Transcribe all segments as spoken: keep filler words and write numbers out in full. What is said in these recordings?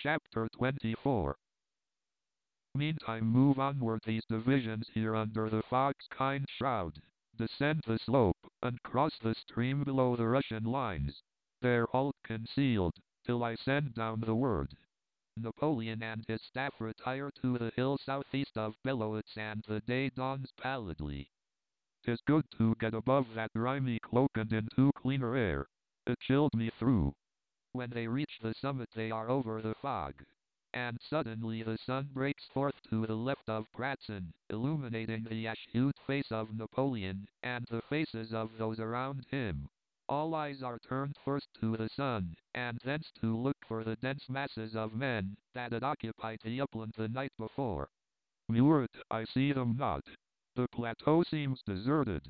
Chapter twenty-four. Meantime move onward these divisions here under the fog's kind shroud. Descend the slope, and cross the stream below the Russian lines. There halt concealed, till I send down the word. Napoleon and his staff retire to the hill southeast of Belowitz, and the day dawns pallidly. 'Tis good to get above that grimy cloak and into cleaner air. It chilled me through. When they reach the summit they are over the fog. And suddenly the sun breaks forth to the left of Pratzen, illuminating the ash-hued face of Napoleon, and the faces of those around him. All eyes are turned first to the sun, and thence to look for the dense masses of men that had occupied the upland the night before. Murat, I see them not. The plateau seems deserted.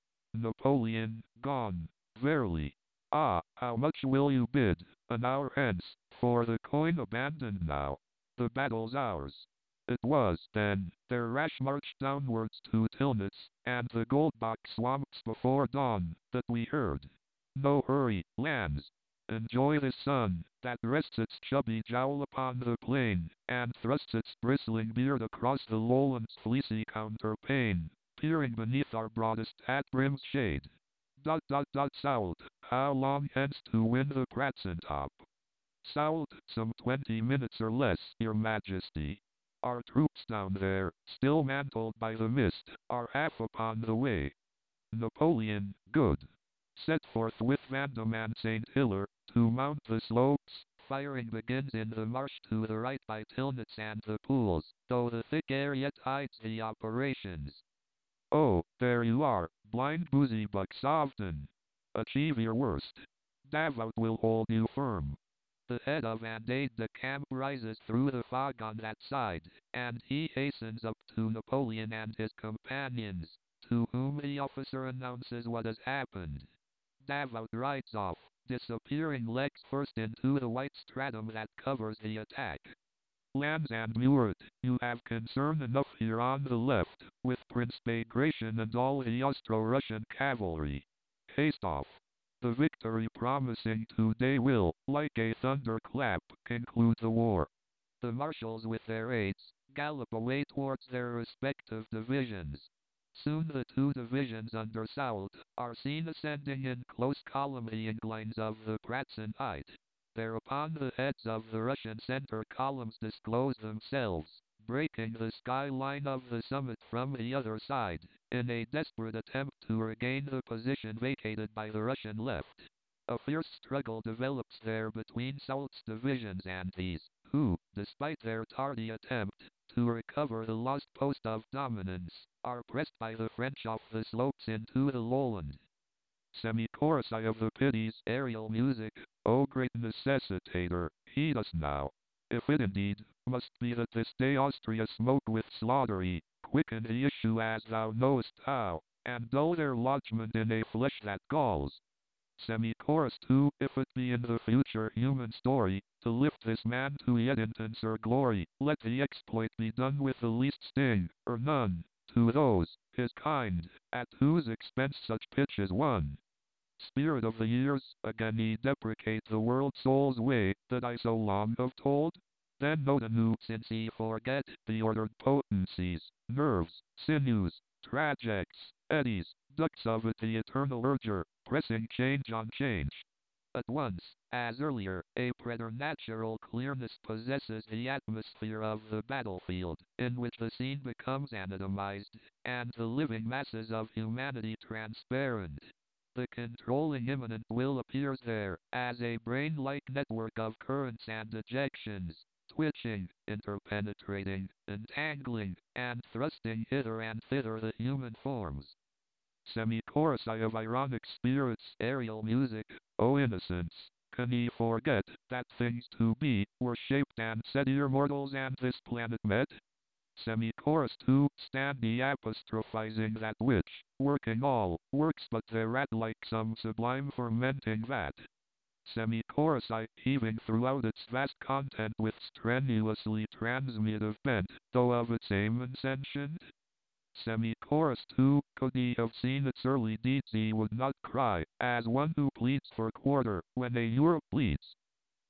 Napoleon, gone, verily. Ah, how much will you bid? An hour hence, for the coin abandoned now. The battle's ours. It was, then, their rash march downwards to Tilnitz, and the Goldbach swamps before dawn, that we heard. No hurry, lands. Enjoy the sun, that rests its chubby jowl upon the plain, and thrusts its bristling beard across the lowland's fleecy counterpane, peering beneath our broadest hat-brim's shade. Dot dot dot Soult, how long hence to win the Pratzen top? Soult, some twenty minutes or less, your majesty. Our troops down there, still mantled by the mist, are half upon the way. Napoleon, good. Set forth with Vandamme and Saint Hilaire, to mount the slopes. Firing begins in the marsh to the right by Tilnitz and the pools, though the thick air yet hides the operations. Oh, there you are, blind boozy Buxhovden. Achieve your worst. Davout will hold you firm. The head of an aide-de-camp rises through the fog on that side, and he hastens up to Napoleon and his companions, to whom the officer announces what has happened. Davout rides off, disappearing legs first into the white stratum that covers the attack. Lands and Murat, you have concern enough here on the left, with Prince Bagration and all the Austro-Russian cavalry. Haste off. The victory promising today will, like a thunderclap, conclude the war. The marshals with their aides, gallop away towards their respective divisions. Soon the two divisions under Soult are seen ascending in close column the inclines of the Pratzen height. Thereupon the heads of the Russian center columns disclose themselves, breaking the skyline of the summit from the other side, in a desperate attempt to regain the position vacated by the Russian left. A fierce struggle develops there between Soult's divisions and these, who, despite their tardy attempt to recover the lost post of dominance, are pressed by the French off the slopes into the lowland. Semi-chorus eye of the pities, aerial music, O great necessitator, heed us now. If it indeed must be that this day Austria smote with slaughtery, quicken the issue as thou knowest how, and dull their lodgment in a flesh that galls. Semi-chorus two, if it be in the future human story, to lift this man to yet intenser glory, let the exploit be done with the least sting, or none, to those, his kind, at whose expense such pitch is won. Spirit of the years, again ye deprecate the world soul's way, that I so long have told? Then note anew, since ye forget, the ordered potencies, nerves, sinews, trajects, eddies, ducts of it the eternal urger, pressing change on change. At once, as earlier, a preternatural clearness possesses the atmosphere of the battlefield, in which the scene becomes anatomized, and the living masses of humanity transparent. The controlling immanent will appears there, as a brain-like network of currents and ejections, twitching, interpenetrating, entangling, and thrusting hither and thither the human forms. Semi-chorus eye of ironic spirits, aerial music, O innocence, can ye forget that things to be were shaped and set ere mortals and this planet met? Semi-chorus two, stand ye apostrophizing that which, working all, works but thereat like some sublime fermenting vat. Semi-chorus I, heaving throughout its vast content with strenuously transmutive bent, though of its aim insentient? Semi-chorus two, could ye have seen its early deeds ye would not cry, as one who pleads for quarter, when a Europe bleeds.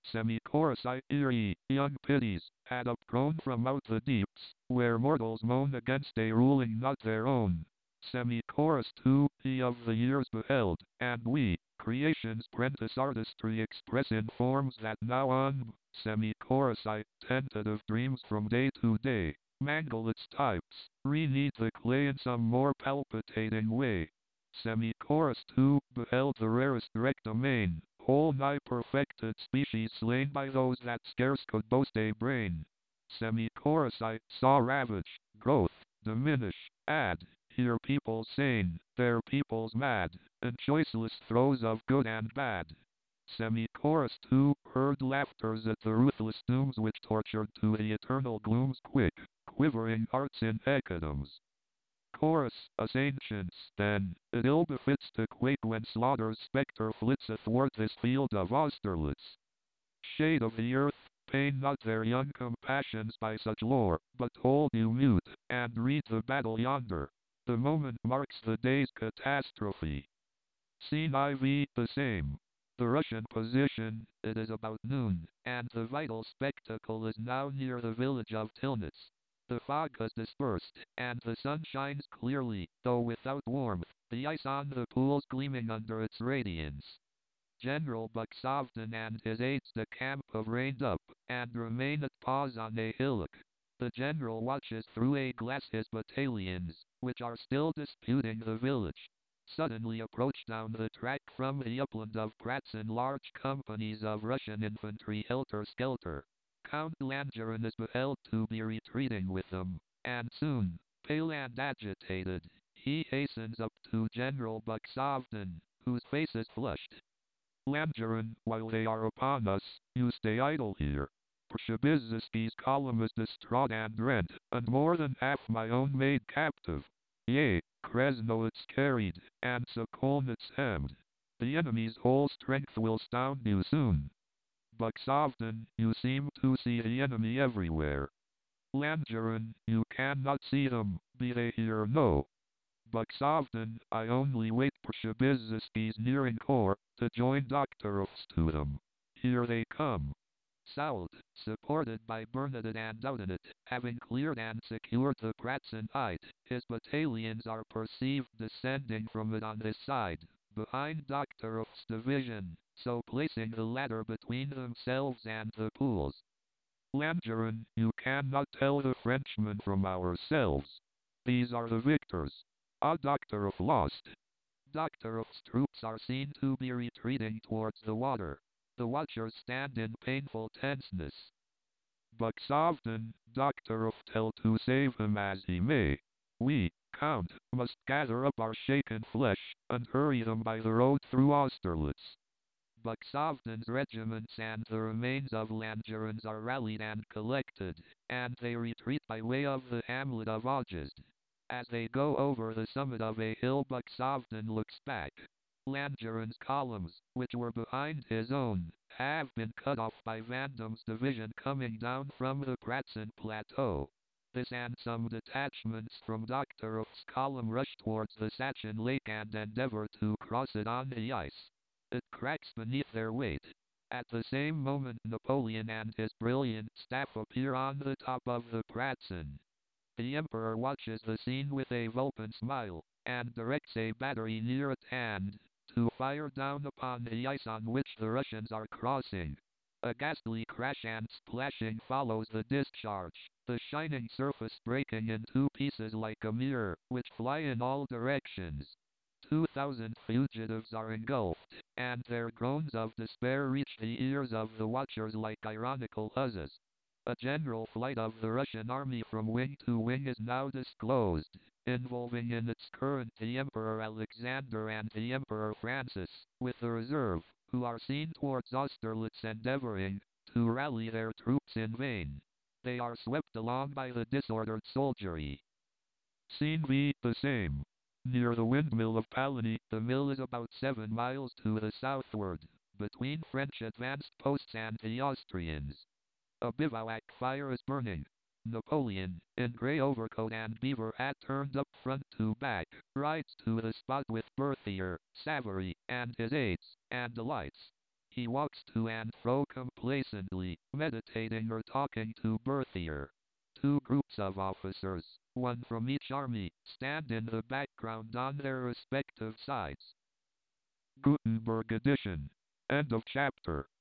Semi-chorus I eerie, young pities, had upgrown from out the deeps, where mortals moan against a ruling not their own. Semi-chorus two, he of the years beheld, and we, creation's prentice artistry express in forms that now on. Semi-chorus I, tentative dreams from day to day, mangle its types, re-knead the clay in some more palpitating way. Semi-chorus two, beheld the rarest wreck domain, whole nigh perfected species slain by those that scarce could boast a brain. Semi-chorus I, saw ravage, growth, diminish, add, hear peoples sane, their peoples mad, in choiceless throes of good and bad. Semi-chorus two, heard laughters at the ruthless dooms which tortured to the eternal glooms quick, quivering hearts in hecatom's. Chorus, us ancients, then, it ill befits to quake when slaughter's spectre flits athwart this field of Austerlitz. Shade of the earth, pain not their young compassions by such lore, but hold you mute, and read the battle yonder. The moment marks the day's catastrophe. Scene I V, the same. The Russian position, it is about noon, and the vital spectacle is now near the village of Tilnitz. The fog has dispersed, and the sun shines clearly, though without warmth, the ice on the pools gleaming under its radiance. General Buxhovden and his aides-de-camp have reined up, and remain at pause on a hillock. The general watches through a glass his battalions, which are still disputing the village. Suddenly approach down the track from the upland of Pratzen large companies of Russian infantry helter-skelter. Count Langeron is beheld to be retreating with them, and soon, pale and agitated, he hastens up to General Buxhovden, whose face is flushed. Langeron, while they are upon us, you stay idle here. Przebyszyski's column is distraught and rent, and more than half my own made captive. Yea, Krasnod's carried, and Sokolnitz hemmed. The enemy's whole strength will stun you soon. Buxhovden, you seem to see the enemy everywhere. Langeron, you cannot see them, be they here or no. Buxhovden, I only wait Przebyszyski's nearing corps, to join Doktorov's to them. Here they come. Soult, supported by Bernadotte and Doudenet, having cleared and secured the Pratzen height, his battalions are perceived descending from it on this side, behind Doktorov's division, so placing the latter between themselves and the pools. Langeron, you cannot tell the Frenchmen from ourselves. These are the victors. Ah, Doktorov lost. Doktorov's troops are seen to be retreating towards the water. The watchers stand in painful tenseness. Buxhovden, Doktorov tell to save him as he may. We, Count, must gather up our shaken flesh, and hurry them by the road through Austerlitz. Buxhovden's regiments and the remains of Langeron's are rallied and collected, and they retreat by way of the hamlet of August. As they go over the summit of a hill, Buxhovden looks back. Langeron's columns, which were behind his own, have been cut off by Vandame's division coming down from the Pratzen plateau. This and some detachments from Doktorov's column rush towards the Sachin Lake and endeavor to cross it on the ice. It cracks beneath their weight. At the same moment Napoleon and his brilliant staff appear on the top of the Pratzen. The Emperor watches the scene with a Vulcan smile, and directs a battery near at hand, to fire down upon the ice on which the Russians are crossing. A ghastly crash and splashing follows the discharge, the shining surface breaking in two pieces like a mirror, which fly in all directions. Two thousand fugitives are engulfed, and their groans of despair reach the ears of the watchers like ironical huzzas. A general flight of the Russian army from wing to wing is now disclosed, involving in its current the Emperor Alexander and the Emperor Francis, with the reserve, who are seen towards Austerlitz endeavoring to rally their troops in vain. They are swept along by the disordered soldiery. Scene V, the same. Near the windmill of Palany, the mill is about seven miles to the southward, between French advanced posts and the Austrians. A bivouac fire is burning. Napoleon, in grey overcoat and beaver hat turned up front to back, rides to the spot with Berthier, Savary, and his aides, and alights. He walks to and fro complacently, meditating or talking to Berthier. Two groups of officers, one from each army, stand in the background on their respective sides. Gutenberg edition. End of chapter.